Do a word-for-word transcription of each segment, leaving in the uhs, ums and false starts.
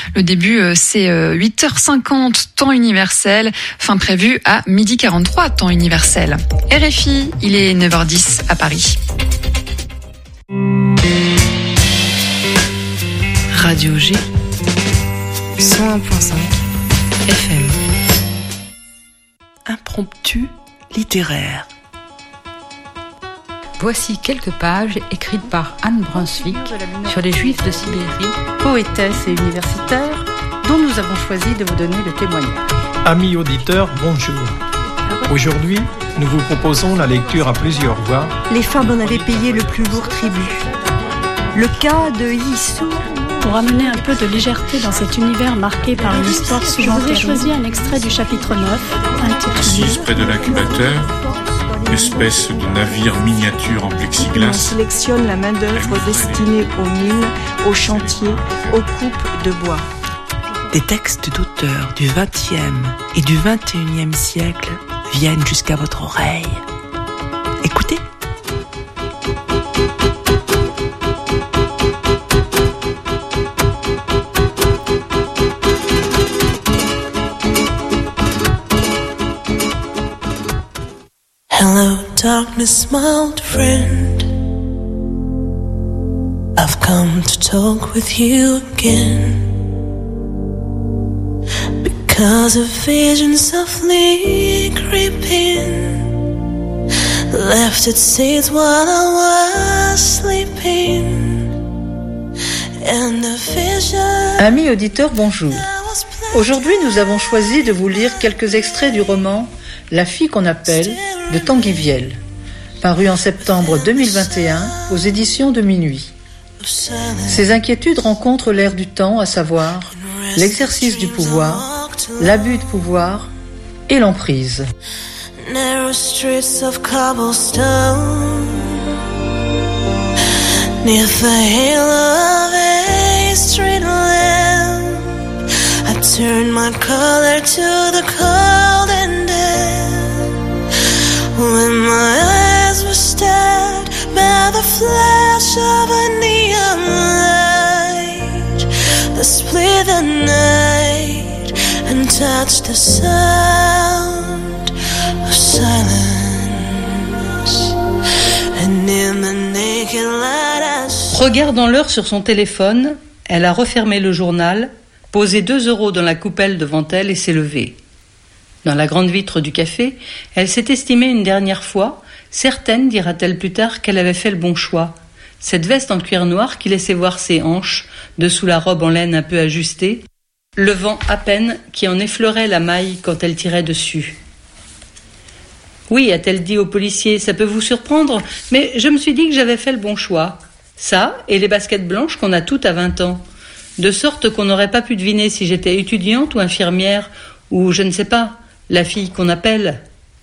Le début, c'est huit heures cinquante, temps universel. Fin prévue à midi quarante-trois, temps universel. R F I, il est neuf heures dix à Paris. Radio G, cent un virgule cinq F M. Impromptu littéraire. Voici quelques pages écrites par Anne Brunswick sur les Juifs de Sibérie, poétesse et universitaire, dont nous avons choisi de vous donner le témoignage. Amis auditeurs, bonjour. Aujourd'hui, nous vous proposons la lecture à plusieurs voix. Les femmes en avaient payé le plus lourd tribut. Le cas de Yissou. Pour amener un peu de légèreté dans cet univers marqué par une histoire suivante, je vous ai choisi un extrait du chapitre neuf, intitulé Assise près de l'incubateur, espèce de navire miniature en plexiglas. On sélectionne la main-d'œuvre destinée aux mines, aux chantiers, aux coupes de bois. Des textes d'auteurs du vingtième et du vingt et unième siècle viennent jusqu'à votre oreille. Écoutez. Hello, darkness, my old friend. I've come to talk with you again. Because a vision softly creeping left its seeds while I was sleeping. And the vision. Amis auditeurs, bonjour. Aujourd'hui, nous avons choisi de vous lire quelques extraits du roman La fille qu'on appelle de Tanguy Viel, paru en septembre deux mille vingt et un aux éditions de Minuit. Ces inquiétudes rencontrent l'ère du temps, à savoir l'exercice du pouvoir, l'abus de pouvoir et l'emprise. Narrow streets of cobblestone, neath the halo of a street lamp, I turned my collar to the cold and damp. When my eyes were stabbed by the flash of a neon light that split the night and touched the sound of silence. And in the naked light I saw... Regardant l'heure sur son téléphone, elle a refermé le journal, posé deux euros dans la coupelle devant elle et s'est levée. Dans la grande vitre du café, elle s'est estimée une dernière fois, certaine, dira-t-elle plus tard, qu'elle avait fait le bon choix. Cette veste en cuir noir qui laissait voir ses hanches, dessous la robe en laine un peu ajustée, le vent à peine qui en effleurait la maille quand elle tirait dessus. « Oui, a-t-elle dit au policier, ça peut vous surprendre, mais je me suis dit que j'avais fait le bon choix. Ça, et les baskets blanches qu'on a toutes à vingt ans. De sorte qu'on n'aurait pas pu deviner si j'étais étudiante ou infirmière, ou je ne sais pas. La fille qu'on appelle.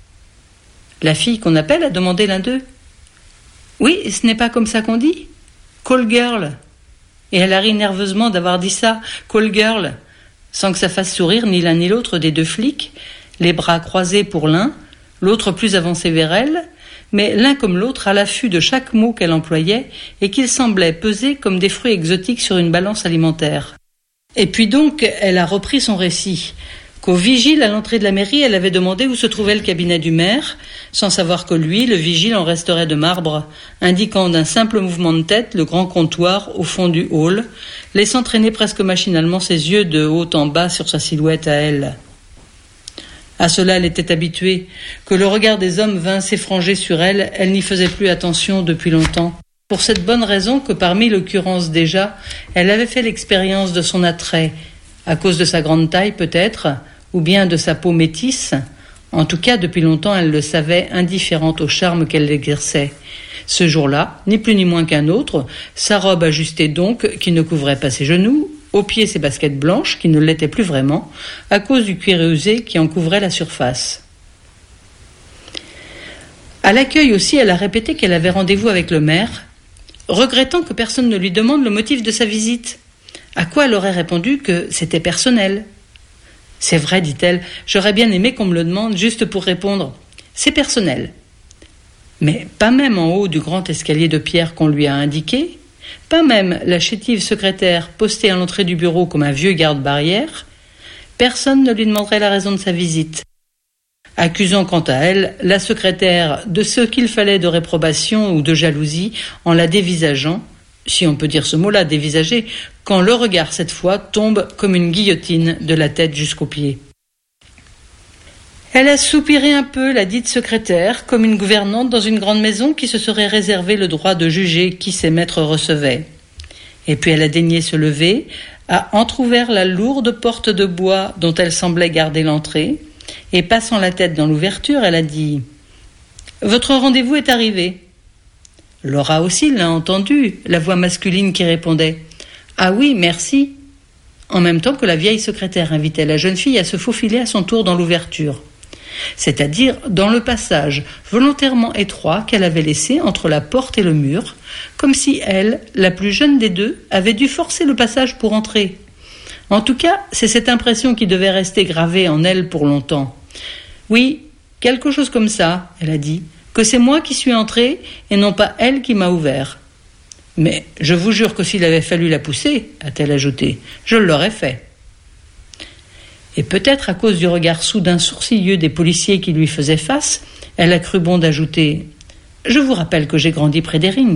La fille qu'on appelle, a demandé l'un d'eux. Oui, ce n'est pas comme ça qu'on dit. Call girl. Et elle a ri nerveusement d'avoir dit ça, call girl, sans que ça fasse sourire ni l'un ni l'autre des deux flics, les bras croisés pour l'un, l'autre plus avancé vers elle, mais l'un comme l'autre à l'affût de chaque mot qu'elle employait et qu'il semblait peser comme des fruits exotiques sur une balance alimentaire. Et puis donc, elle a repris son récit. Qu'au vigile à l'entrée de la mairie, elle avait demandé où se trouvait le cabinet du maire, sans savoir que lui, le vigile, en resterait de marbre, indiquant d'un simple mouvement de tête le grand comptoir au fond du hall, laissant traîner presque machinalement ses yeux de haut en bas sur sa silhouette à elle. À cela, elle était habituée. Que le regard des hommes vint s'effranger sur elle, elle n'y faisait plus attention depuis longtemps. Pour cette bonne raison que, par mille occurrences déjà, elle avait fait l'expérience de son attrait, à cause de sa grande taille peut-être, ou bien de sa peau métisse. En tout cas, depuis longtemps, elle le savait, indifférente au charme qu'elle exerçait. Ce jour-là, ni plus ni moins qu'un autre, sa robe ajustée donc, qui ne couvrait pas ses genoux, aux pieds ses baskets blanches, qui ne l'étaient plus vraiment, à cause du cuir usé qui en couvrait la surface. À l'accueil aussi, elle a répété qu'elle avait rendez-vous avec le maire, regrettant que personne ne lui demande le motif de sa visite. À quoi elle aurait répondu que c'était personnel. C'est vrai, dit-elle, j'aurais bien aimé qu'on me le demande juste pour répondre. C'est personnel. Mais pas même en haut du grand escalier de pierre qu'on lui a indiqué. Pas même la chétive secrétaire postée à l'entrée du bureau comme un vieux garde-barrière. Personne ne lui demanderait la raison de sa visite. Accusant quant à elle la secrétaire de ce qu'il fallait de réprobation ou de jalousie en la dévisageant, si on peut dire ce mot-là, dévisager, quand le regard cette fois tombe comme une guillotine de la tête jusqu'aux pieds. Elle a soupiré un peu, la dite secrétaire, comme une gouvernante dans une grande maison qui se serait réservé le droit de juger qui ses maîtres recevaient. Et puis elle a daigné se lever, a entrouvert la lourde porte de bois dont elle semblait garder l'entrée, et passant la tête dans l'ouverture, elle a dit « Votre rendez-vous est arrivé ». Laura aussi l'a entendu, la voix masculine qui répondait « Ah oui, merci », en même temps que la vieille secrétaire invitait la jeune fille à se faufiler à son tour dans l'ouverture, c'est-à-dire dans le passage volontairement étroit qu'elle avait laissé entre la porte et le mur, comme si elle, la plus jeune des deux, avait dû forcer le passage pour entrer. En tout cas, c'est cette impression qui devait rester gravée en elle pour longtemps. « Oui, quelque chose comme ça, » elle a dit, « que c'est moi qui suis entrée et non pas elle qui m'a ouvert. » « Mais je vous jure que s'il avait fallu la pousser, » a-t-elle ajouté, « je l'aurais fait. » Et peut-être à cause du regard soudain sourcilleux des policiers qui lui faisaient face, elle a cru bon d'ajouter « Je vous rappelle que j'ai grandi près des rings. »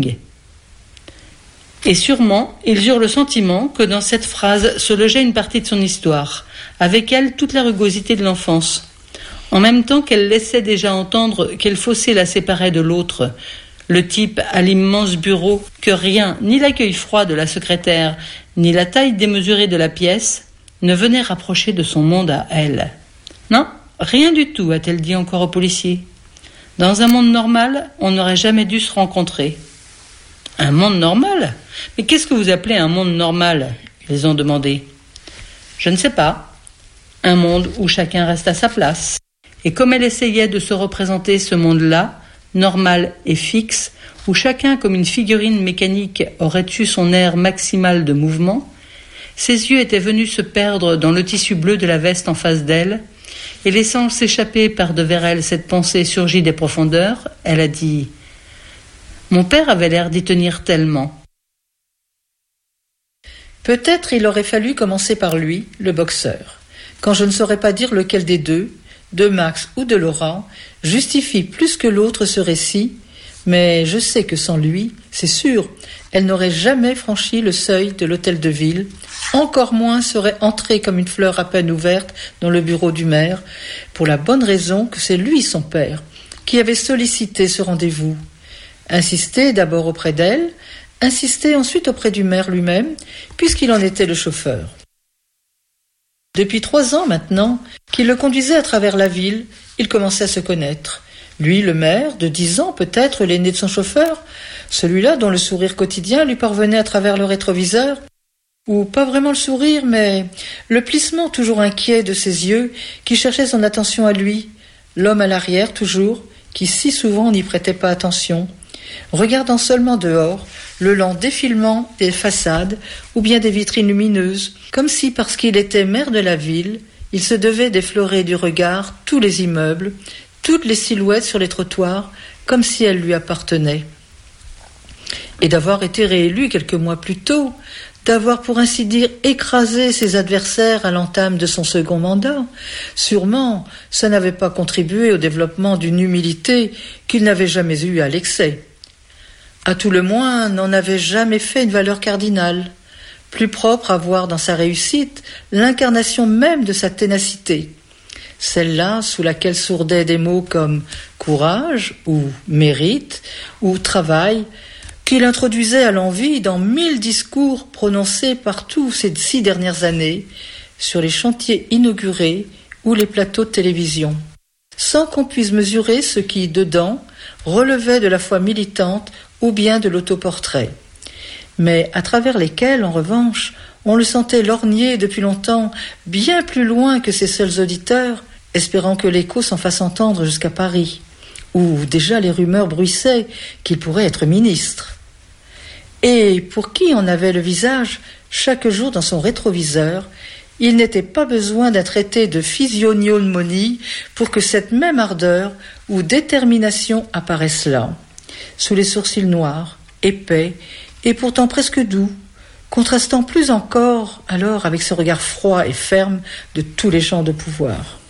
Et sûrement, ils eurent le sentiment que dans cette phrase se logeait une partie de son histoire, avec elle toute la rugosité de l'enfance. En même temps qu'elle laissait déjà entendre quel fossé la séparait de l'autre, le type à l'immense bureau, que rien, ni l'accueil froid de la secrétaire, ni la taille démesurée de la pièce, ne venait rapprocher de son monde à elle. Non, rien du tout, a-t-elle dit encore au policier. Dans un monde normal, on n'aurait jamais dû se rencontrer. Un monde normal ? Mais qu'est-ce que vous appelez un monde normal ? Ils ont demandé. Je ne sais pas. Un monde où chacun reste à sa place. Et comme elle essayait de se représenter ce monde-là, normal et fixe, où chacun comme une figurine mécanique aurait eu son air maximal de mouvement, ses yeux étaient venus se perdre dans le tissu bleu de la veste en face d'elle, et laissant s'échapper par devers elle cette pensée surgie des profondeurs, elle a dit « Mon père avait l'air d'y tenir tellement. » Peut-être il aurait fallu commencer par lui, le boxeur, quand je ne saurais pas dire lequel des deux, de Max ou de Laurent, justifie plus que l'autre ce récit, mais je sais que sans lui, c'est sûr, elle n'aurait jamais franchi le seuil de l'hôtel de ville, encore moins serait entrée comme une fleur à peine ouverte dans le bureau du maire, pour la bonne raison que c'est lui, son père, qui avait sollicité ce rendez-vous. Insisté d'abord auprès d'elle, insisté ensuite auprès du maire lui-même, puisqu'il en était le chauffeur. Depuis trois ans maintenant, qu'il le conduisait à travers la ville, il commençait à se connaître. Lui, le maire, de dix ans peut-être, l'aîné de son chauffeur, celui-là dont le sourire quotidien lui parvenait à travers le rétroviseur, ou pas vraiment le sourire, mais le plissement toujours inquiet de ses yeux qui cherchaient son attention à lui, l'homme à l'arrière toujours, qui si souvent n'y prêtait pas attention, regardant seulement dehors, le lent défilement des façades ou bien des vitrines lumineuses, comme si, parce qu'il était maire de la ville, il se devait d'effleurer du regard tous les immeubles, toutes les silhouettes sur les trottoirs, comme si elles lui appartenaient. Et d'avoir été réélu quelques mois plus tôt, d'avoir pour ainsi dire écrasé ses adversaires à l'entame de son second mandat, sûrement ça n'avait pas contribué au développement d'une humilité qu'il n'avait jamais eue à l'excès. À tout le moins, n'en avait jamais fait une valeur cardinale, plus propre à voir dans sa réussite l'incarnation même de sa ténacité, celle-là sous laquelle sourdaient des mots comme courage ou mérite ou travail, qu'il introduisait à l'envi dans mille discours prononcés partout ces six dernières années sur les chantiers inaugurés ou les plateaux de télévision, sans qu'on puisse mesurer ce qui, dedans, relevait de la foi militante ou bien de l'autoportrait, mais à travers lesquels, en revanche, on le sentait lorgner depuis longtemps bien plus loin que ses seuls auditeurs, espérant que l'écho s'en fasse entendre jusqu'à Paris, où déjà les rumeurs bruissaient qu'il pourrait être ministre. Et pour qui en avait le visage chaque jour dans son rétroviseur, il n'était pas besoin d'un traité de physiognomonie pour que cette même ardeur ou détermination apparaisse là, sous les sourcils noirs, épais, et pourtant presque doux, contrastant plus encore alors avec ce regard froid et ferme de tous les gens de pouvoir.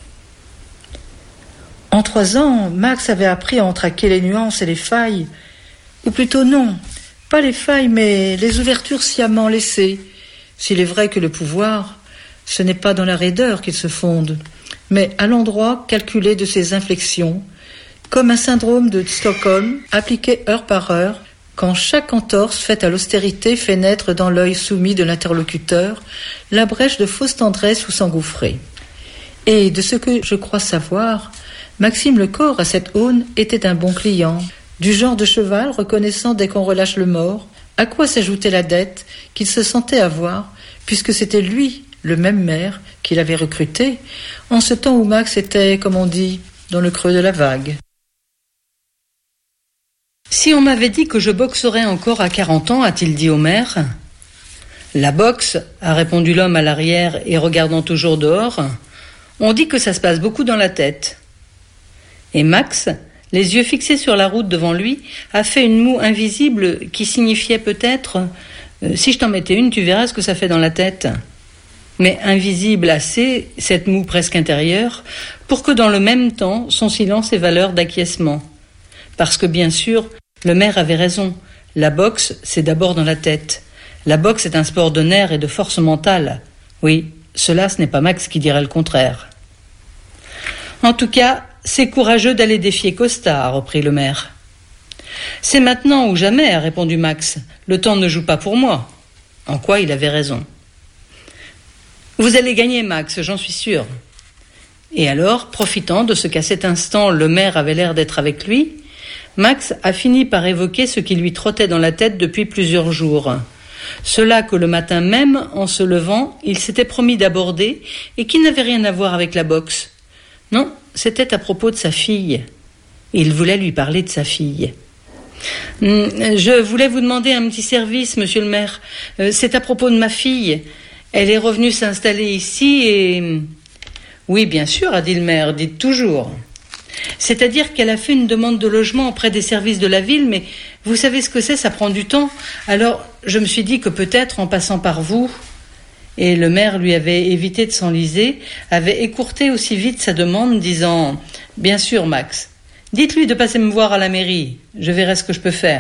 En trois ans, Max avait appris à en traquer les nuances et les failles, ou plutôt non, pas les failles, mais les ouvertures sciemment laissées, s'il est vrai que le pouvoir, ce n'est pas dans la raideur qu'il se fonde, mais à l'endroit calculé de ses inflexions, comme un syndrome de Stockholm appliqué heure par heure, quand chaque entorse faite à l'austérité fait naître dans l'œil soumis de l'interlocuteur la brèche de fausse tendresse où s'engouffrer. Et de ce que je crois savoir, Maxime Lecor, à cette aune, était un bon client, du genre de cheval reconnaissant dès qu'on relâche le mort, à quoi s'ajoutait la dette qu'il se sentait avoir, puisque c'était lui, le même maire, qu'il avait recruté, en ce temps où Max était, comme on dit, dans le creux de la vague. Si on m'avait dit que je boxerais encore à quarante ans, a-t-il dit au maire ? La boxe, a répondu l'homme à l'arrière et regardant toujours dehors, on dit que ça se passe beaucoup dans la tête. Et Max, les yeux fixés sur la route devant lui, a fait une moue invisible qui signifiait peut-être euh, « si je t'en mettais une, tu verrais ce que ça fait dans la tête ». Mais invisible assez, cette moue presque intérieure, pour que dans le même temps, son silence ait valeur d'acquiescement. Parce que bien sûr, le maire avait raison, la boxe, c'est d'abord dans la tête. La boxe est un sport de nerfs et de force mentale. Oui, cela, ce n'est pas Max qui dirait le contraire. En tout cas, c'est courageux d'aller défier Costa, a repris le maire. C'est maintenant ou jamais, a répondu Max. Le temps ne joue pas pour moi. En quoi il avait raison. Vous allez gagner, Max, j'en suis sûr. Et alors, profitant de ce qu'à cet instant le maire avait l'air d'être avec lui, Max a fini par évoquer ce qui lui trottait dans la tête depuis plusieurs jours. Cela que le matin même, en se levant, il s'était promis d'aborder et qui n'avait rien à voir avec la boxe. Non, c'était à propos de sa fille. Il voulait lui parler de sa fille. « Je voulais vous demander un petit service, monsieur le maire. C'est à propos de ma fille. Elle est revenue s'installer ici et... » « Oui, bien sûr, a dit le maire, dites toujours. C'est-à-dire qu'elle a fait une demande de logement auprès des services de la ville, mais vous savez ce que c'est, ça prend du temps. Alors, je me suis dit que peut-être, en passant par vous... » Et le maire lui avait évité de s'enliser, avait écourté aussi vite sa demande, disant « Bien sûr, Max, dites-lui de passer me voir à la mairie, je verrai ce que je peux faire. »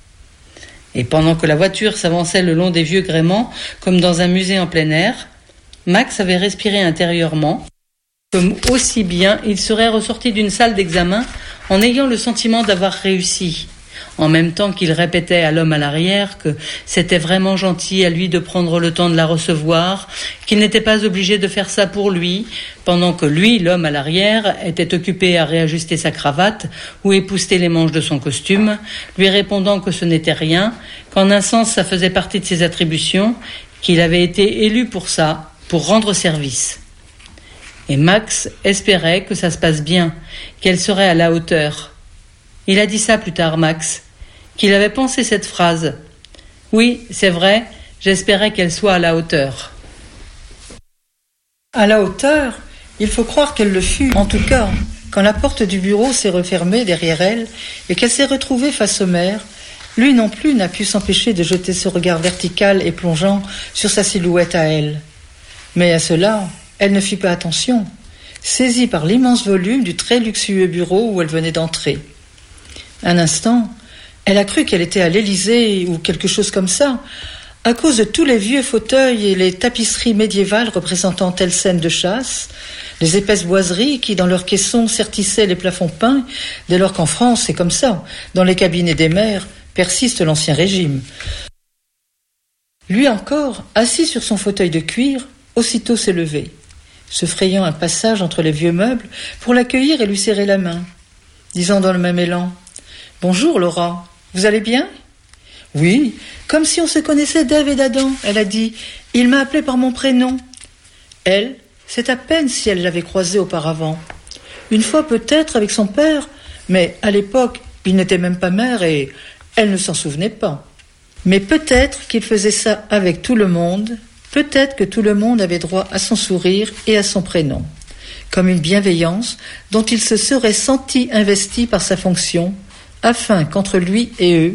Et pendant que la voiture s'avançait le long des vieux gréements, comme dans un musée en plein air, Max avait respiré intérieurement, comme aussi bien il serait ressorti d'une salle d'examen en ayant le sentiment d'avoir réussi, en même temps qu'il répétait à l'homme à l'arrière que c'était vraiment gentil à lui de prendre le temps de la recevoir, qu'il n'était pas obligé de faire ça pour lui, pendant que lui, l'homme à l'arrière, était occupé à réajuster sa cravate ou épousseter les manches de son costume, lui répondant que ce n'était rien, qu'en un sens ça faisait partie de ses attributions, qu'il avait été élu pour ça, pour rendre service. Et Max espérait que ça se passe bien, qu'elle serait à la hauteur. Il a dit ça plus tard, Max, qu'il avait pensé cette phrase. Oui, c'est vrai, j'espérais qu'elle soit à la hauteur. À la hauteur, il faut croire qu'elle le fut. En tout cas, quand la porte du bureau s'est refermée derrière elle et qu'elle s'est retrouvée face au maire, lui non plus n'a pu s'empêcher de jeter ce regard vertical et plongeant sur sa silhouette à elle. Mais à cela, elle ne fit pas attention, saisie par l'immense volume du très luxueux bureau où elle venait d'entrer. Un instant, elle a cru qu'elle était à l'Élysée ou quelque chose comme ça, à cause de tous les vieux fauteuils et les tapisseries médiévales représentant telle scène de chasse, les épaisses boiseries qui, dans leurs caissons, sertissaient les plafonds peints, dès lors qu'en France, c'est comme ça, dans les cabinets des maires, persiste l'Ancien Régime. Lui encore, assis sur son fauteuil de cuir, aussitôt s'est levé, se frayant un passage entre les vieux meubles pour l'accueillir et lui serrer la main, disant dans le même élan « Bonjour Laura, vous allez bien ?»« Oui, comme si on se connaissait d'Ève et d'Adam, elle a dit. Il m'a appelé par mon prénom. » Elle, c'est à peine si elle l'avait croisé auparavant. Une fois peut-être avec son père, mais à l'époque, il n'était même pas maire et elle ne s'en souvenait pas. Mais peut-être qu'il faisait ça avec tout le monde, peut-être que tout le monde avait droit à son sourire et à son prénom, comme une bienveillance dont il se serait senti investi par sa fonction, afin qu'entre lui et eux,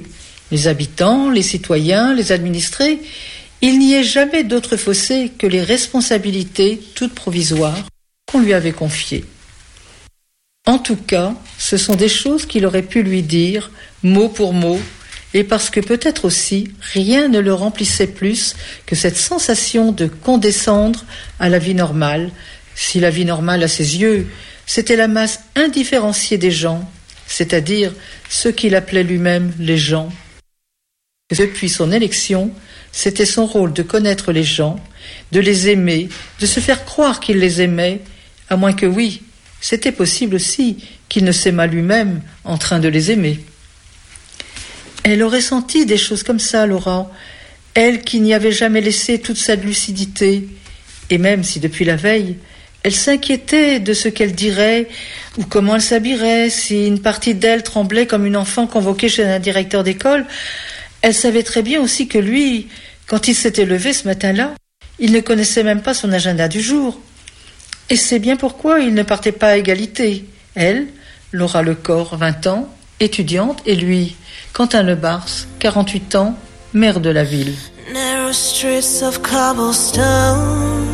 Les habitants, les citoyens, les administrés, il n'y ait jamais d'autre fossé que les responsabilités toutes provisoires qu'on lui avait confiées. En tout cas, ce sont des choses qu'il aurait pu lui dire, mot pour mot, et parce que peut-être aussi rien ne le remplissait plus que cette sensation de condescendre à la vie normale, si la vie normale à ses yeux, c'était la masse indifférenciée des gens, c'est-à-dire ceux qu'il appelait lui-même les gens. Depuis son élection, c'était son rôle de connaître les gens, de les aimer, de se faire croire qu'il les aimait, à moins que oui, c'était possible aussi qu'il ne s'aimât lui-même en train de les aimer. Elle aurait senti des choses comme ça, Laura, elle qui n'y avait jamais laissé toute sa lucidité, et même si depuis la veille, elle s'inquiétait de ce qu'elle dirait ou comment elle s'habillerait, si une partie d'elle tremblait comme une enfant convoquée chez un directeur d'école. Elle savait très bien aussi que lui, quand il s'était levé ce matin-là, il ne connaissait même pas son agenda du jour. Et c'est bien pourquoi il ne partait pas à égalité. Elle, Laura Lecor, vingt ans, étudiante, et lui, Quentin Lebars, quarante-huit ans, maire de la ville. Narrow streets of cobblestone,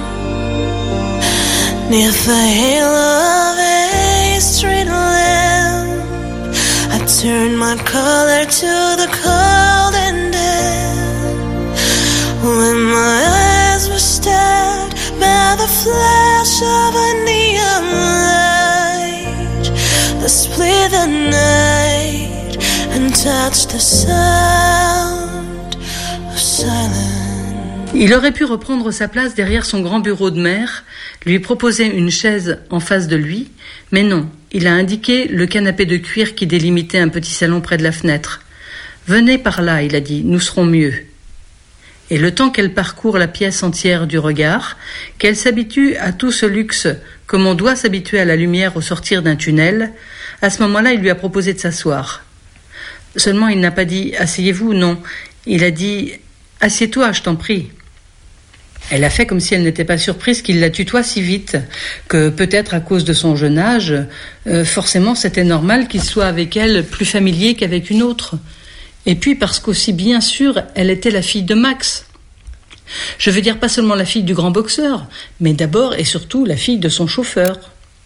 neath the halo of a street lamp, I turned my collar to the cold and damp. When my eyes were stabbed by the flash of a neon light that split the night and touched the sound of silence. Il aurait pu reprendre sa place derrière son grand bureau de maire, lui proposer une chaise en face de lui, mais non, il a indiqué le canapé de cuir qui délimitait un petit salon près de la fenêtre. « Venez par là », il a dit, « nous serons mieux ». Et le temps qu'elle parcourt la pièce entière du regard, qu'elle s'habitue à tout ce luxe comme on doit s'habituer à la lumière au sortir d'un tunnel, à ce moment-là, il lui a proposé de s'asseoir. Seulement, il n'a pas dit « asseyez-vous », non. Il a dit « assieds-toi, je t'en prie ». Elle a fait comme si elle n'était pas surprise qu'il la tutoie si vite, que peut-être à cause de son jeune âge, euh, forcément c'était normal qu'il soit avec elle plus familier qu'avec une autre. Et puis parce qu'aussi bien sûr, elle était la fille de Max. Je veux dire pas seulement la fille du grand boxeur, mais d'abord et surtout la fille de son chauffeur.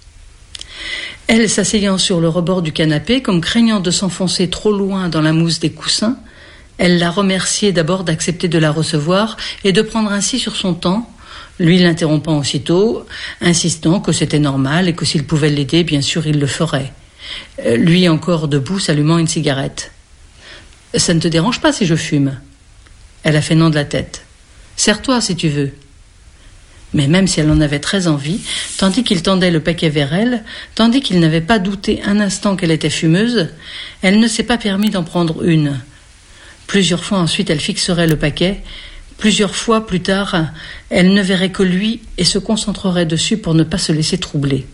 Elle, s'asseyant sur le rebord du canapé, comme craignant de s'enfoncer trop loin dans la mousse des coussins, elle l'a remercié d'abord d'accepter de la recevoir et de prendre ainsi sur son temps, lui l'interrompant aussitôt, insistant que c'était normal et que s'il pouvait l'aider, bien sûr, il le ferait. Lui encore debout, s'allumant une cigarette. « Ça ne te dérange pas si je fume ?» Elle a fait non de la tête. « Serre-toi si tu veux. » Mais même si elle en avait très envie, tandis qu'il tendait le paquet vers elle, tandis qu'il n'avait pas douté un instant qu'elle était fumeuse, elle ne s'est pas permis d'en prendre une. Plusieurs fois ensuite, elle fixerait le paquet. Plusieurs fois plus tard, elle ne verrait que lui et se concentrerait dessus pour ne pas se laisser troubler.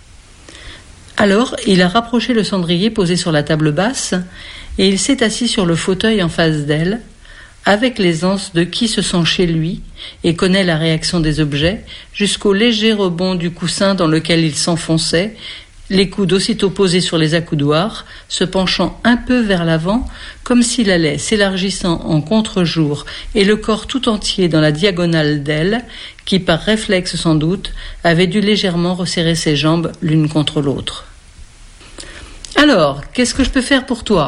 Alors, il a rapproché le cendrier posé sur la table basse et il s'est assis sur le fauteuil en face d'elle, avec l'aisance de qui se sent chez lui et connaît la réaction des objets, jusqu'au léger rebond du coussin dans lequel il s'enfonçait, les coudes aussitôt posés sur les accoudoirs, se penchant un peu vers l'avant, comme s'il allait s'élargissant en contre-jour, et le corps tout entier dans la diagonale d'elle, qui, par réflexe sans doute, avait dû légèrement resserrer ses jambes l'une contre l'autre. « Alors, qu'est-ce que je peux faire pour toi ?»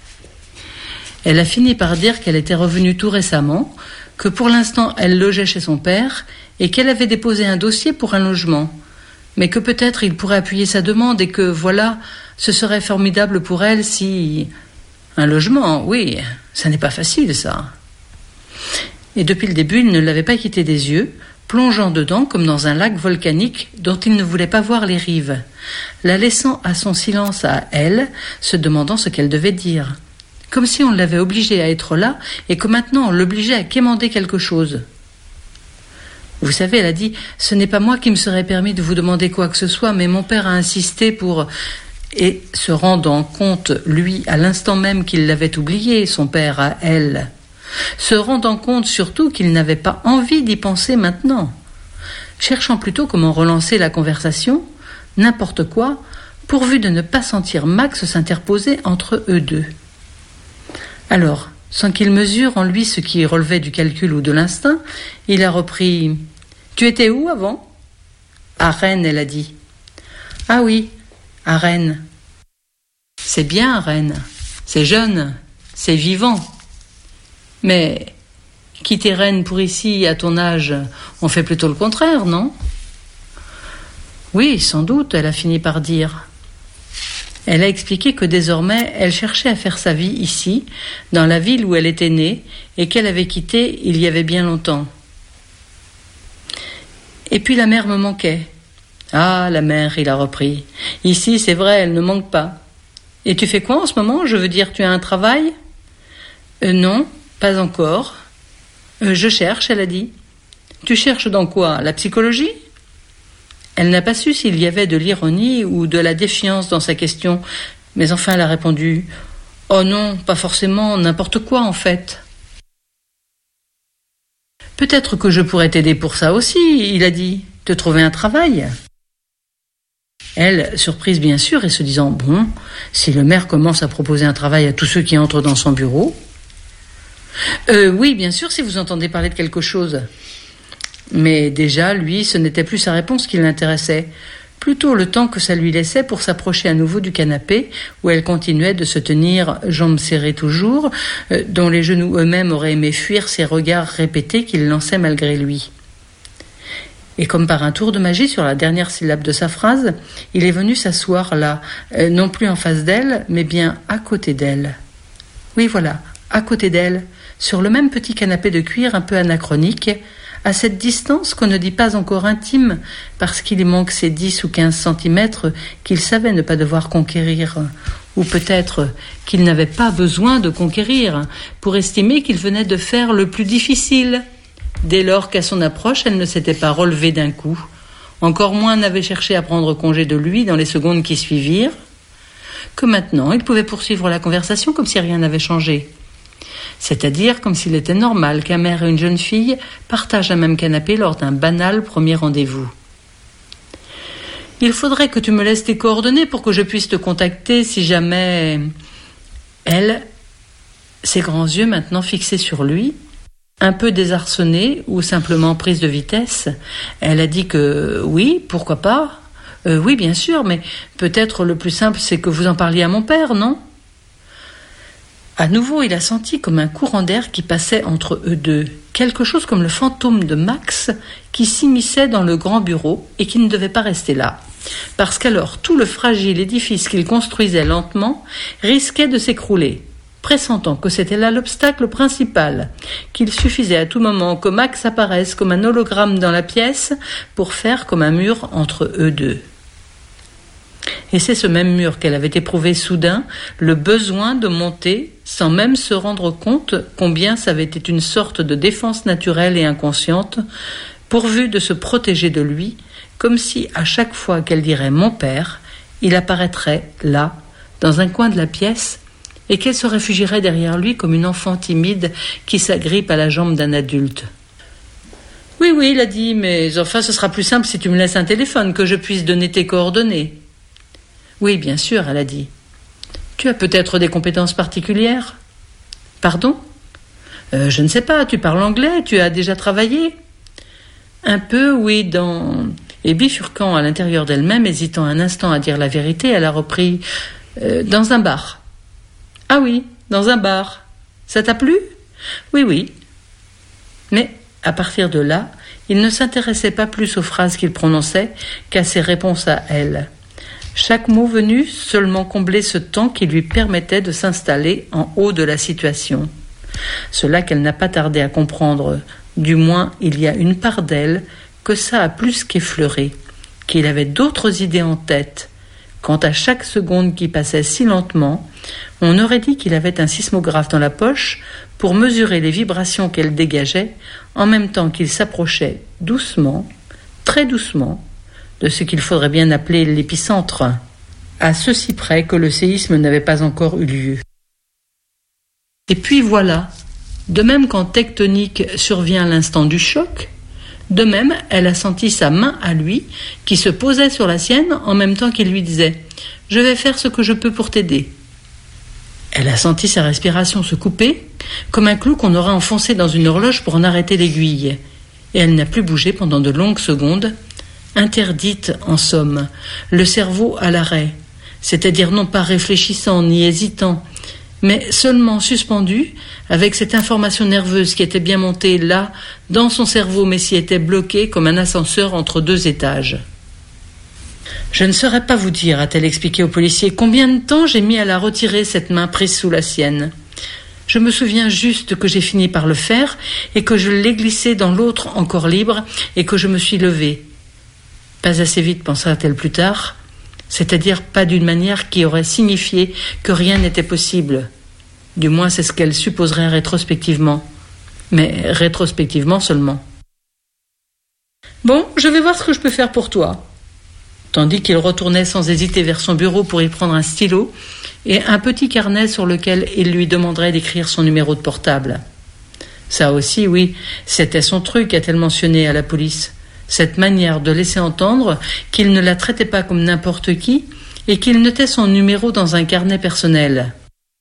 Elle a fini par dire qu'elle était revenue tout récemment, que pour l'instant elle logeait chez son père, et qu'elle avait déposé un dossier pour un logement. Mais que peut-être il pourrait appuyer sa demande et que, voilà, ce serait formidable pour elle si... Un logement, oui, ça n'est pas facile, ça. Et depuis le début, il ne l'avait pas quitté des yeux, plongeant dedans comme dans un lac volcanique dont il ne voulait pas voir les rives, la laissant à son silence à elle, se demandant ce qu'elle devait dire. Comme si on l'avait obligée à être là et que maintenant on l'obligeait à quémander quelque chose. Vous savez, elle a dit, ce n'est pas moi qui me serais permis de vous demander quoi que ce soit, mais mon père a insisté pour... Et se rendant compte, lui, à l'instant même qu'il l'avait oublié, son père à elle. Se rendant compte surtout qu'il n'avait pas envie d'y penser maintenant. Cherchant plutôt comment relancer la conversation, n'importe quoi, pourvu de ne pas sentir Max s'interposer entre eux deux. Alors, sans qu'il mesure en lui ce qui relevait du calcul ou de l'instinct, il a repris « Tu étais où avant ?»« À Rennes, elle a dit. »« Ah oui, à Rennes. »« C'est bien à Rennes, c'est jeune, c'est vivant. Mais quitter Rennes pour ici, à ton âge, on fait plutôt le contraire, non ?» Oui, sans doute, elle a fini par dire. Elle a expliqué que désormais, elle cherchait à faire sa vie ici, dans la ville où elle était née, et qu'elle avait quittée il y avait bien longtemps. Et puis la mère me manquait. Ah, la mère, il a repris. Ici, c'est vrai, elle ne manque pas. Et tu fais quoi en ce moment ? Je veux dire, tu as un travail ? euh, Non, pas encore. Euh, je cherche, elle a dit. Tu cherches dans quoi ? La psychologie ? Elle n'a pas su s'il y avait de l'ironie ou de la défiance dans sa question, mais enfin elle a répondu « Oh non, pas forcément, n'importe quoi en fait. » « Peut-être que je pourrais t'aider pour ça aussi, il a dit, te trouver un travail. » Elle, surprise bien sûr, et se disant « Bon, si le maire commence à proposer un travail à tous ceux qui entrent dans son bureau. » euh, « Oui, bien sûr, si vous entendez parler de quelque chose. » Mais déjà, lui, ce n'était plus sa réponse qui l'intéressait, plutôt le temps que ça lui laissait pour s'approcher à nouveau du canapé, où elle continuait de se tenir, jambes serrées toujours, euh, dont les genoux eux-mêmes auraient aimé fuir ces regards répétés qu'il lançait malgré lui. Et comme par un tour de magie sur la dernière syllabe de sa phrase, il est venu s'asseoir là, euh, non plus en face d'elle, mais bien à côté d'elle. Oui, voilà, à côté d'elle, sur le même petit canapé de cuir un peu anachronique, à cette distance qu'on ne dit pas encore intime, parce qu'il y manque ces dix ou quinze centimètres qu'il savait ne pas devoir conquérir, ou peut-être qu'il n'avait pas besoin de conquérir, pour estimer qu'il venait de faire le plus difficile, dès lors qu'à son approche elle ne s'était pas relevée d'un coup, encore moins n'avait cherché à prendre congé de lui dans les secondes qui suivirent, que maintenant il pouvait poursuivre la conversation comme si rien n'avait changé. C'est-à-dire comme s'il était normal qu'un mère et une jeune fille partagent un même canapé lors d'un banal premier rendez-vous. « Il faudrait que tu me laisses tes coordonnées pour que je puisse te contacter si jamais... » Elle, ses grands yeux maintenant fixés sur lui, un peu désarçonnée ou simplement prise de vitesse, elle a dit que oui, pourquoi pas ? euh, Oui, bien sûr, mais peut-être le plus simple c'est que vous en parliez à mon père, non ? À nouveau, il a senti comme un courant d'air qui passait entre eux deux, quelque chose comme le fantôme de Max qui s'immisçait dans le grand bureau et qui ne devait pas rester là, parce qu'alors tout le fragile édifice qu'il construisait lentement risquait de s'écrouler, pressentant que c'était là l'obstacle principal, qu'il suffisait à tout moment que Max apparaisse comme un hologramme dans la pièce pour faire comme un mur entre eux deux. Et c'est ce même mur qu'elle avait éprouvé soudain le besoin de monter sans même se rendre compte combien ça avait été une sorte de défense naturelle et inconsciente, pourvu de se protéger de lui, comme si à chaque fois qu'elle dirait « mon père », il apparaîtrait là, dans un coin de la pièce, et qu'elle se réfugierait derrière lui comme une enfant timide qui s'agrippe à la jambe d'un adulte. « Oui, oui, il a dit, mais enfin ce sera plus simple si tu me laisses un téléphone, que je puisse donner tes coordonnées. » Oui, bien sûr, elle a dit. Tu as peut-être des compétences particulières ? Pardon ? euh, Je ne sais pas, tu parles anglais, tu as déjà travaillé ? Un peu, oui, dans... Et bifurquant à l'intérieur d'elle-même, hésitant un instant à dire la vérité, elle a repris euh, « Dans un bar. » Ah oui, dans un bar. Ça t'a plu ? Oui, oui. Mais, à partir de là, il ne s'intéressait pas plus aux phrases qu'il prononçait qu'à ses réponses à elle. Chaque mot venu seulement comblait ce temps qui lui permettait de s'installer en haut de la situation. Cela qu'elle n'a pas tardé à comprendre, du moins il y a une part d'elle que ça a plus qu'effleuré, qu'il avait d'autres idées en tête. Quant à chaque seconde qui passait si lentement, on aurait dit qu'il avait un sismographe dans la poche pour mesurer les vibrations qu'elle dégageait, en même temps qu'il s'approchait doucement, très doucement, de ce qu'il faudrait bien appeler l'épicentre, à ceci près que le séisme n'avait pas encore eu lieu. Et puis voilà, de même qu'en tectonique survient l'instant du choc, de même elle a senti sa main à lui qui se posait sur la sienne en même temps qu'il lui disait « Je vais faire ce que je peux pour t'aider ». Elle a senti sa respiration se couper, comme un clou qu'on aurait enfoncé dans une horloge pour en arrêter l'aiguille. Et elle n'a plus bougé pendant de longues secondes, interdite en somme, le cerveau à l'arrêt, c'est-à-dire non pas réfléchissant ni hésitant, mais seulement suspendu, avec cette information nerveuse qui était bien montée là, dans son cerveau, mais s'y était bloquée comme un ascenseur entre deux étages. Je ne saurais pas vous dire, a-t-elle expliqué au policier, combien de temps j'ai mis à la retirer, cette main prise sous la sienne. Je me souviens juste que j'ai fini par le faire et que je l'ai glissé dans l'autre encore libre et que je me suis levée. Pas assez vite, pensera-t-elle plus tard, c'est-à-dire pas d'une manière qui aurait signifié que rien n'était possible. Du moins, c'est ce qu'elle supposerait rétrospectivement. Mais rétrospectivement seulement. Bon, je vais voir ce que je peux faire pour toi. Tandis qu'il retournait sans hésiter vers son bureau pour y prendre un stylo et un petit carnet sur lequel il lui demanderait d'écrire son numéro de portable. Ça aussi, oui, c'était son truc, a-t-elle mentionné à la police. Cette manière de laisser entendre qu'il ne la traitait pas comme n'importe qui et qu'il notait son numéro dans un carnet personnel.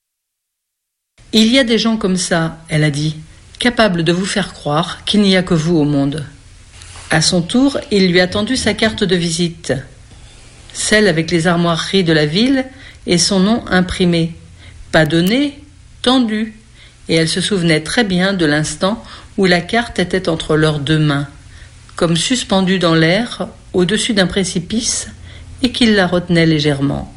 Il y a des gens comme ça, elle a dit, capables de vous faire croire qu'il n'y a que vous au monde. À son tour, il lui a tendu sa carte de visite, celle avec les armoiries de la ville et son nom imprimé. Pas donné, tendu, et elle se souvenait très bien de l'instant où la carte était entre leurs deux mains, comme suspendue dans l'air au-dessus d'un précipice et qu'il la retenait légèrement.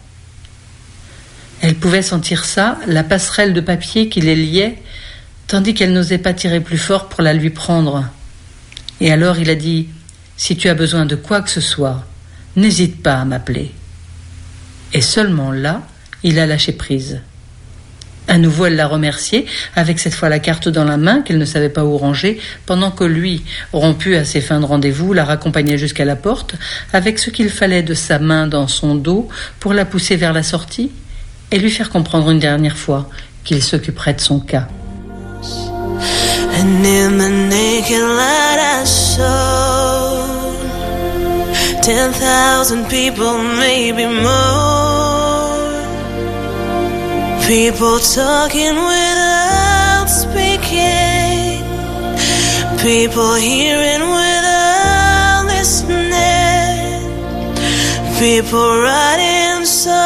Elle pouvait sentir ça, la passerelle de papier qui les liait, tandis qu'elle n'osait pas tirer plus fort pour la lui prendre. Et alors il a dit « Si tu as besoin de quoi que ce soit, n'hésite pas à m'appeler. » Et seulement là, il a lâché prise. À nouveau, elle l'a remercié, avec cette fois la carte dans la main qu'elle ne savait pas où ranger, pendant que lui, rompu à ses fins de rendez-vous, la raccompagnait jusqu'à la porte, avec ce qu'il fallait de sa main dans son dos pour la pousser vers la sortie et lui faire comprendre une dernière fois qu'il s'occuperait de son cas. And in the naked light I saw ten thousand people, maybe more. People talking without speaking. People hearing without listening. People writing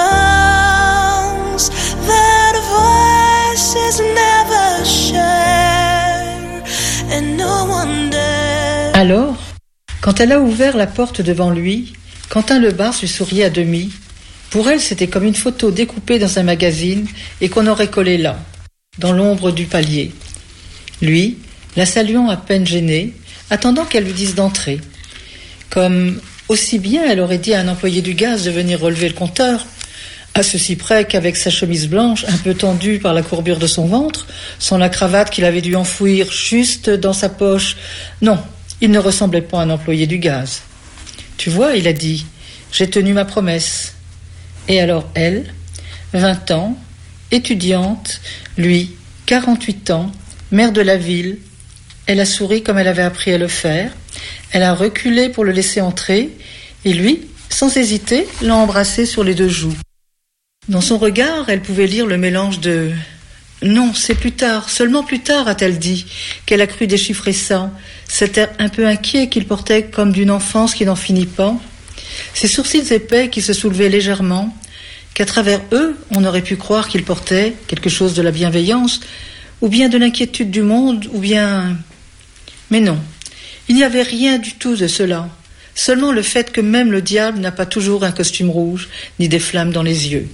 songs that voices never share. And no one dare. Alors, quand elle a ouvert la porte devant lui, Quentin Lebars lui souriait à demi. Pour elle, c'était comme une photo découpée dans un magazine et qu'on aurait collée là, dans l'ombre du palier. Lui, la saluant à peine gênée, attendant qu'elle lui dise d'entrer. Comme aussi bien elle aurait dit à un employé du gaz de venir relever le compteur, à ceci près qu'avec sa chemise blanche, un peu tendue par la courbure de son ventre, sans la cravate qu'il avait dû enfouir juste dans sa poche. Non, il ne ressemblait pas à un employé du gaz. Tu vois, il a dit, j'ai tenu ma promesse. Et alors elle, vingt ans, étudiante, lui, quarante-huit ans, mère de la ville, elle a souri comme elle avait appris à le faire, elle a reculé pour le laisser entrer, et lui, sans hésiter, l'a embrassé sur les deux joues. Dans son regard, elle pouvait lire le mélange de « Non, c'est plus tard, seulement plus tard », a-t-elle dit, qu'elle a cru déchiffrer ça, cet air un peu inquiet qu'il portait comme d'une enfance qui n'en finit pas, ses sourcils épais qui se soulevaient légèrement, qu'à travers eux, on aurait pu croire qu'il portait quelque chose de la bienveillance, ou bien de l'inquiétude du monde, ou bien... Mais non, il n'y avait rien du tout de cela, seulement le fait que même le diable n'a pas toujours un costume rouge, ni des flammes dans les yeux.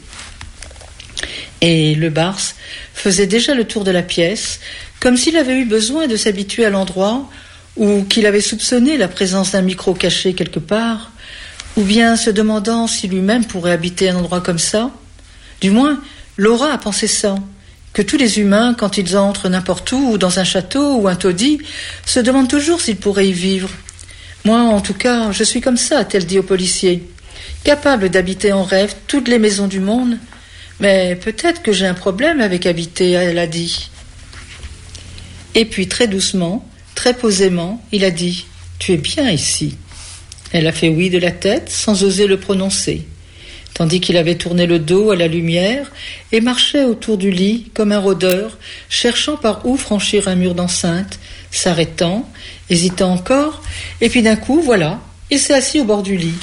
Et Lebars faisait déjà le tour de la pièce, comme s'il avait eu besoin de s'habituer à l'endroit, ou qu'il avait soupçonné la présence d'un micro caché quelque part, ou bien se demandant si lui-même pourrait habiter un endroit comme ça. Du moins, Laura a pensé ça, que tous les humains, quand ils entrent n'importe où, ou dans un château ou un taudis, se demandent toujours s'ils pourraient y vivre. Moi, en tout cas, je suis comme ça, a-t-elle dit au policier, capable d'habiter en rêve toutes les maisons du monde, mais peut-être que j'ai un problème avec habiter, elle a dit. Et puis, très doucement, très posément, il a dit « Tu es bien ici ». Elle a fait oui de la tête, sans oser le prononcer. tandis qu'il avait tourné le dos à la lumière et marchait autour du lit comme un rôdeur, cherchant par où franchir un mur d'enceinte, s'arrêtant, hésitant encore, et puis d'un coup, voilà, il s'est assis au bord du lit.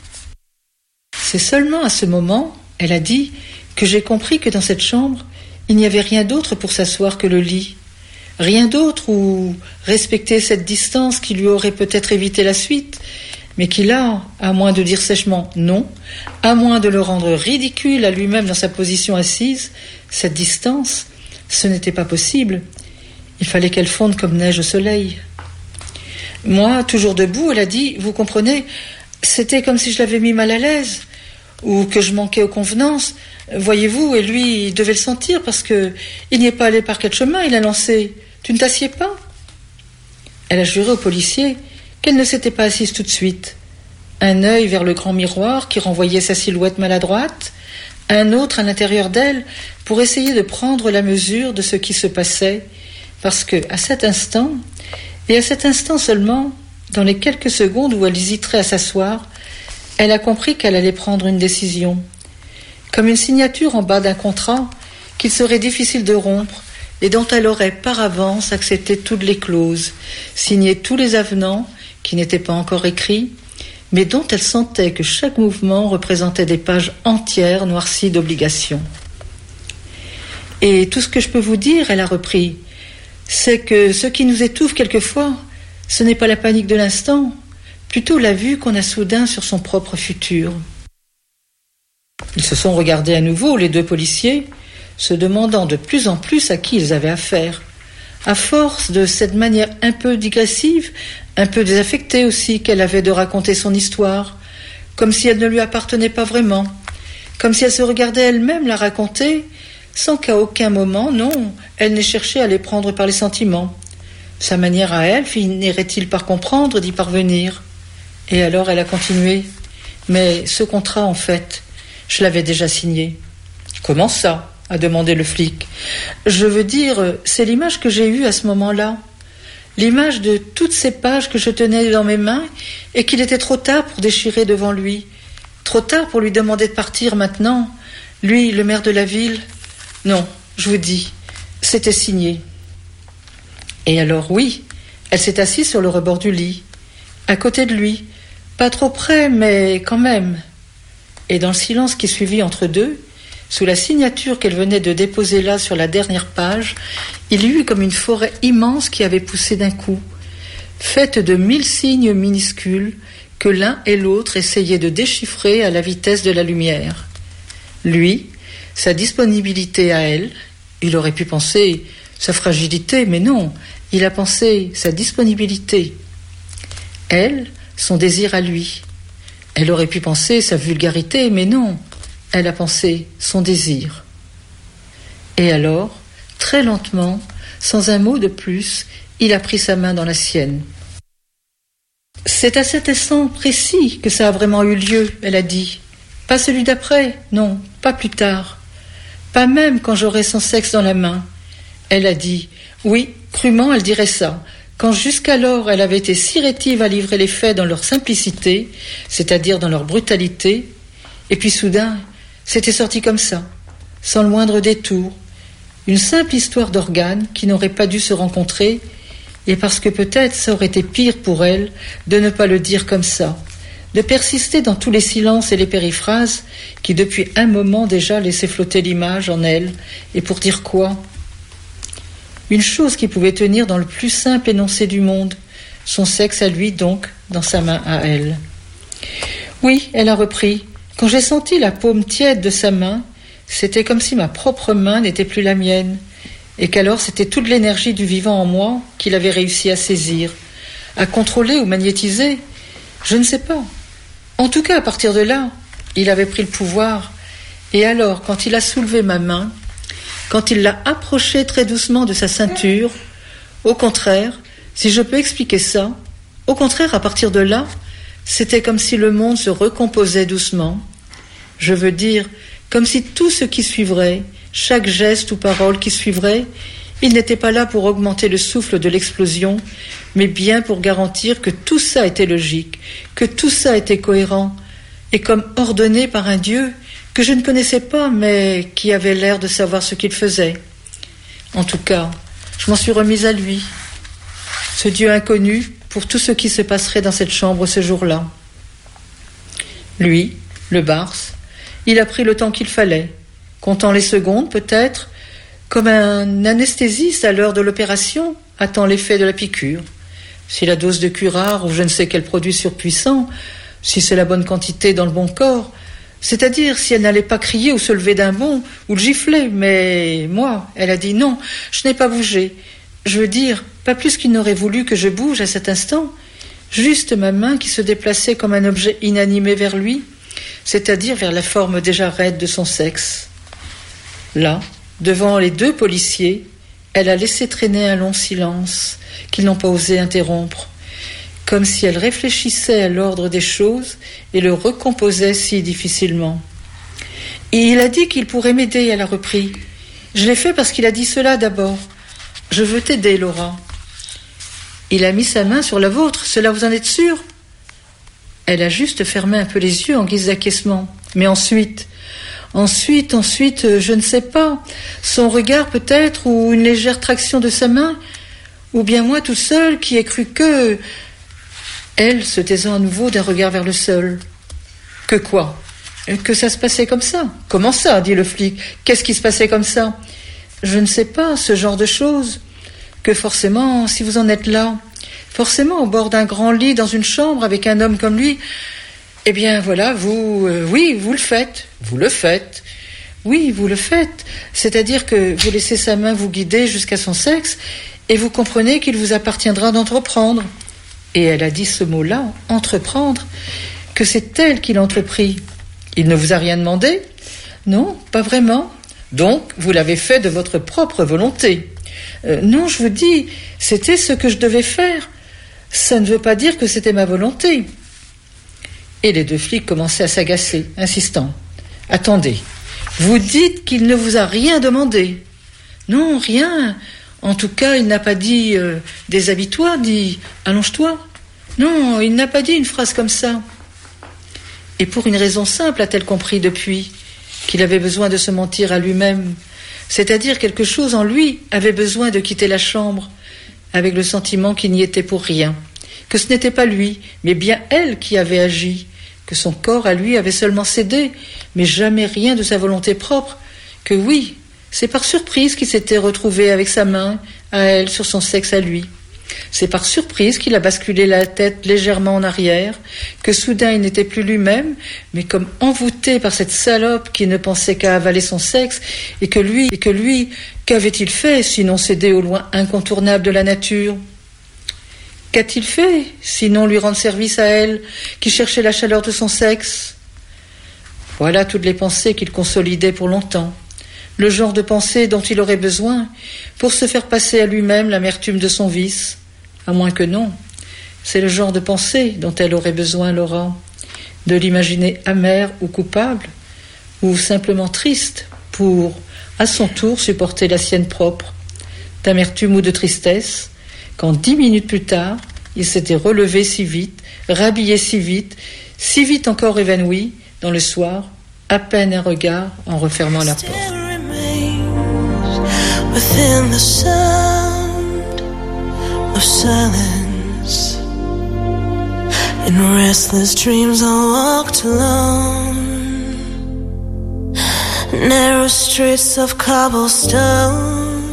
C'est seulement à ce moment, elle a dit, que j'ai compris que dans cette chambre, il n'y avait rien d'autre pour s'asseoir que le lit. Rien d'autre ou respecter cette distance qui lui aurait peut-être évité la suite, mais qui là, à moins de dire sèchement non, à moins de le rendre ridicule à lui-même dans sa position assise, cette distance, ce n'était pas possible. Il fallait qu'elle fonde comme neige au soleil. Moi, toujours debout, elle a dit, vous comprenez, c'était comme si je l'avais mis mal à l'aise, ou que je manquais aux convenances, voyez-vous, et lui, il devait le sentir, parce que il n'y est pas allé par quel chemin, il a lancé « Tu ne t'assieds pas ?» Elle a juré au policier qu'elle ne s'était pas assise tout de suite. Un œil vers le grand miroir qui renvoyait sa silhouette maladroite, un autre à l'intérieur d'elle pour essayer de prendre la mesure de ce qui se passait, parce que, à cet instant, et à cet instant seulement, dans les quelques secondes où elle hésiterait à s'asseoir, elle a compris qu'elle allait prendre une décision, comme une signature en bas d'un contrat qu'il serait difficile de rompre et dont elle aurait par avance accepté toutes les clauses, signé tous les avenants qui n'étaient pas encore écrits, mais dont elle sentait que chaque mouvement représentait des pages entières noircies d'obligations. Et tout ce que je peux vous dire, elle a repris, c'est que ce qui nous étouffe quelquefois, ce n'est pas la panique de l'instant, plutôt la vue qu'on a soudain sur son propre futur. Ils se sont regardés à nouveau, les deux policiers, se demandant de plus en plus à qui ils avaient affaire. À force de cette manière un peu digressive, un peu désaffectée aussi qu'elle avait de raconter son histoire, comme si elle ne lui appartenait pas vraiment, comme si elle se regardait elle-même la raconter, sans qu'à aucun moment, non, elle n'ait cherché à les prendre par les sentiments. Sa manière à elle finirait-il par comprendre, d'y parvenir? Et alors elle a continué. Mais ce contrat, en fait, je l'avais déjà signé. Comment ça? A demandé le flic. Je veux dire, c'est l'image que j'ai eue à ce moment-là. L'image de toutes ces pages que je tenais dans mes mains et qu'il était trop tard pour déchirer devant lui. Trop tard pour lui demander de partir maintenant. Lui, le maire de la ville. Non, je vous dis, c'était signé. Et alors oui, elle s'est assise sur le rebord du lit, à côté de lui, pas trop près, mais quand même. Et dans le silence qui suivit entre deux, sous la signature qu'elle venait de déposer là sur la dernière page, il y eut comme une forêt immense qui avait poussé d'un coup, faite de mille signes minuscules que l'un et l'autre essayaient de déchiffrer à la vitesse de la lumière. Lui, sa disponibilité à elle, il aurait pu penser sa fragilité, mais non, il a pensé sa disponibilité. Elle, son désir à lui. Elle aurait pu penser sa vulgarité, mais non, elle a pensé son désir. Et alors, très lentement, sans un mot de plus, il a pris sa main dans la sienne. C'est à cet instant précis que ça a vraiment eu lieu, elle a dit. Pas celui d'après, non, pas plus tard. Pas même quand j'aurai son sexe dans la main. Elle a dit, oui, crûment elle dirait ça, quand jusqu'alors elle avait été si rétive à livrer les faits dans leur simplicité, c'est-à-dire dans leur brutalité, et puis soudain, c'était sorti comme ça, sans le moindre détour, une simple histoire d'organes qui n'aurait pas dû se rencontrer, et parce que peut-être ça aurait été pire pour elle de ne pas le dire comme ça, de persister dans tous les silences et les périphrases qui depuis un moment déjà laissaient flotter l'image en elle, et pour dire quoi? Une chose qui pouvait tenir dans le plus simple énoncé du monde, son sexe à lui donc, dans sa main à elle. Oui, elle a repris, quand j'ai senti la paume tiède de sa main, c'était comme si ma propre main n'était plus la mienne, et qu'alors c'était toute l'énergie du vivant en moi qu'il avait réussi à saisir, à contrôler ou magnétiser, je ne sais pas. En tout cas, à partir de là, il avait pris le pouvoir, et alors, quand il a soulevé ma main, quand il l'a approchée très doucement de sa ceinture, au contraire, si je peux expliquer ça, au contraire, à partir de là, c'était comme si le monde se recomposait doucement. Je veux dire, comme si tout ce qui suivrait, chaque geste ou parole qui suivrait, il n'était pas là pour augmenter le souffle de l'explosion, mais bien pour garantir que tout ça était logique, que tout ça était cohérent, et comme ordonné par un Dieu que je ne connaissais pas, mais qui avait l'air de savoir ce qu'il faisait. En tout cas, je m'en suis remise à lui, ce Dieu inconnu pour tout ce qui se passerait dans cette chambre ce jour-là. Lui, le Barse, il a pris le temps qu'il fallait, comptant les secondes peut-être, comme un anesthésiste à l'heure de l'opération attend l'effet de la piqûre. Si la dose de curare ou je ne sais quel produit surpuissant, si c'est la bonne quantité dans le bon corps, c'est-à-dire si elle n'allait pas crier ou se lever d'un bond ou le gifler, mais moi, elle a dit non, je n'ai pas bougé. Je veux dire, pas plus qu'il n'aurait voulu que je bouge à cet instant, juste ma main qui se déplaçait comme un objet inanimé vers lui, c'est-à-dire vers la forme déjà raide de son sexe. Là, devant les deux policiers, elle a laissé traîner un long silence qu'ils n'ont pas osé interrompre, comme si elle réfléchissait à l'ordre des choses et le recomposait si difficilement. Et il a dit qu'il pourrait m'aider, elle a repris. Je l'ai fait parce qu'il a dit cela d'abord. Je veux t'aider, Laura. Il a mis sa main sur la vôtre, cela vous en êtes sûre? Elle a juste fermé un peu les yeux en guise d'acquiescement. Mais ensuite, ensuite, ensuite, je ne sais pas, son regard peut-être, ou une légère traction de sa main, ou bien moi tout seul qui ai cru que... Elle, se taisant à nouveau d'un regard vers le sol. Que quoi? Que ça se passait comme ça? Comment ça? Dit le flic. Qu'est-ce qui se passait comme ça? Je ne sais pas, ce genre de choses. Que forcément, si vous en êtes là, forcément au bord d'un grand lit dans une chambre avec un homme comme lui, eh bien voilà, vous, euh, oui, vous le faites, vous le faites. Oui, vous le faites. C'est-à-dire que vous laissez sa main vous guider jusqu'à son sexe et vous comprenez qu'il vous appartiendra d'entreprendre. Et elle a dit ce mot-là, entreprendre, que c'est elle qui l'a entrepris. Il ne vous a rien demandé? Non, pas vraiment. Donc, vous l'avez fait de votre propre volonté. Euh, non, je vous dis, c'était ce que je devais faire. Ça ne veut pas dire que c'était ma volonté. Et les deux flics commençaient à s'agacer, insistant. Attendez, vous dites qu'il ne vous a rien demandé? Non, rien. En tout cas, il n'a pas dit euh, « déshabille-toi », dit « allonge-toi ». Non, il n'a pas dit une phrase comme ça. Et pour une raison simple, a-t-elle compris depuis, qu'il avait besoin de se mentir à lui-même, c'est-à-dire quelque chose en lui avait besoin de quitter la chambre, avec le sentiment qu'il n'y était pour rien, que ce n'était pas lui, mais bien elle qui avait agi, que son corps à lui avait seulement cédé, mais jamais rien de sa volonté propre, que oui, c'est par surprise qu'il s'était retrouvé avec sa main à elle sur son sexe à lui. C'est par surprise qu'il a basculé la tête légèrement en arrière, que soudain il n'était plus lui-même, mais comme envoûté par cette salope qui ne pensait qu'à avaler son sexe, et que lui, et que lui, qu'avait-il fait sinon céder aux lois incontournables de la nature? Qu'a-t-il fait sinon lui rendre service à elle, qui cherchait la chaleur de son sexe? Voilà toutes les pensées qu'il consolidait pour longtemps. Le genre de pensée dont il aurait besoin pour se faire passer à lui-même l'amertume de son vice. À moins que non. C'est le genre de pensée dont elle aurait besoin, Laura. De l'imaginer amère ou coupable, ou simplement triste, pour, à son tour, supporter la sienne propre, d'amertume ou de tristesse, quand dix minutes plus tard, il s'était relevé si vite, rhabillé si vite, si vite encore évanoui, dans le soir, à peine un regard en refermant la porte. Within the sound of silence, in restless dreams I walked alone, narrow streets of cobblestone,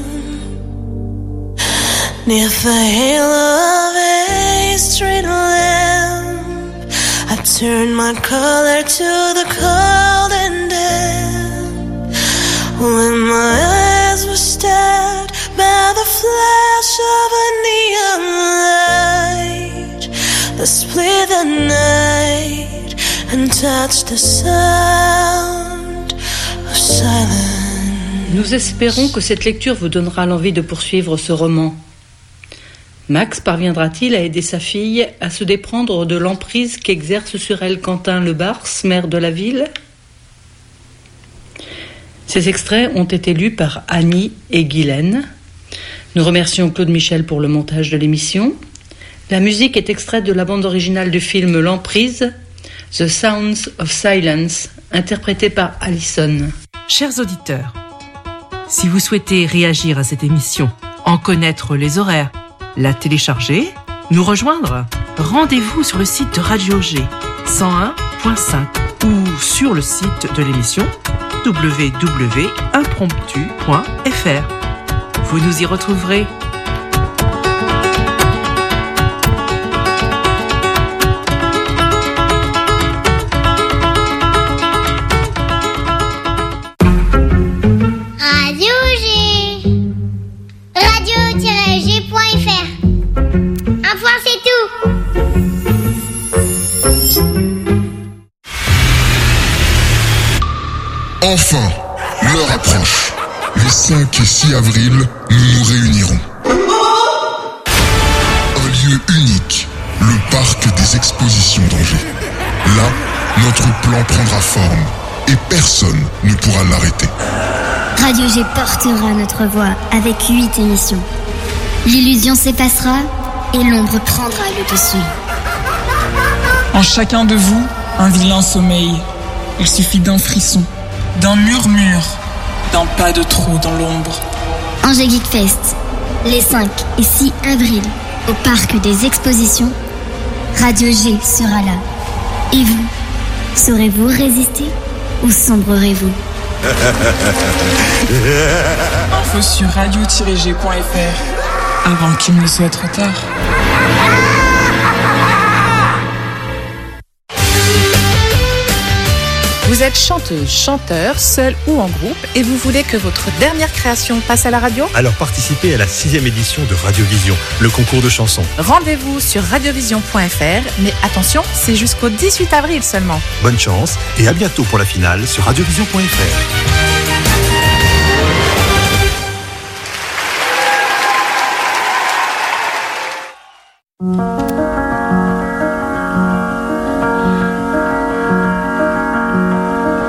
neath the halo of a street lamp, I turned my color to the cold and damp, when my eyes were stabbed by the flash of a neon light that split the night and touched the sound of silence. Nous espérons que cette lecture vous donnera l'envie de poursuivre ce roman. Max parviendra-t-il à aider sa fille à se déprendre de l'emprise qu'exerce sur elle Quentin Le Barse, maire de la ville? Ces extraits ont été lus par Annie et Guylaine. Nous remercions Claude Michel pour le montage de l'émission. La musique est extraite de la bande originale du film L'Emprise, The Sounds of Silence, interprété par Allison. Chers auditeurs, si vous souhaitez réagir à cette émission, en connaître les horaires, la télécharger, nous rejoindre, rendez-vous sur le site de Radio G cent un point cinq ou sur le site de l'émission w w w point impromptu point f r. Vous nous y retrouverez. Radio G. radio tiret g point f r. Un point, c'est tout. Enfin, l'heure approche. Les cinq et six avril, nous nous réunirons. Un lieu unique, le parc des expositions d'Angers. Là, notre plan prendra forme et personne ne pourra l'arrêter. Radio G portera notre voix avec huit émissions. L'illusion s'effacera et l'ombre prendra le dessus. En chacun de vous, un vilain sommeil. Il suffit d'un frisson, d'un murmure, d'un pas de trou dans l'ombre. Angers Geek Fest, les cinq et six avril, au parc des expositions. Radio G sera là. Et vous, saurez-vous résister ou sombrerez-vous? Info sur radio tiret g point f r avant qu'il ne soit trop tard. Vous êtes chanteuse, chanteur, seul ou en groupe, et vous voulez que votre dernière création passe à la radio? Alors participez à la sixième édition de Radiovision, le concours de chansons. Rendez-vous sur radiovision point f r, mais attention, c'est jusqu'au dix-huit avril seulement. Bonne chance et à bientôt pour la finale sur radiovision point f r.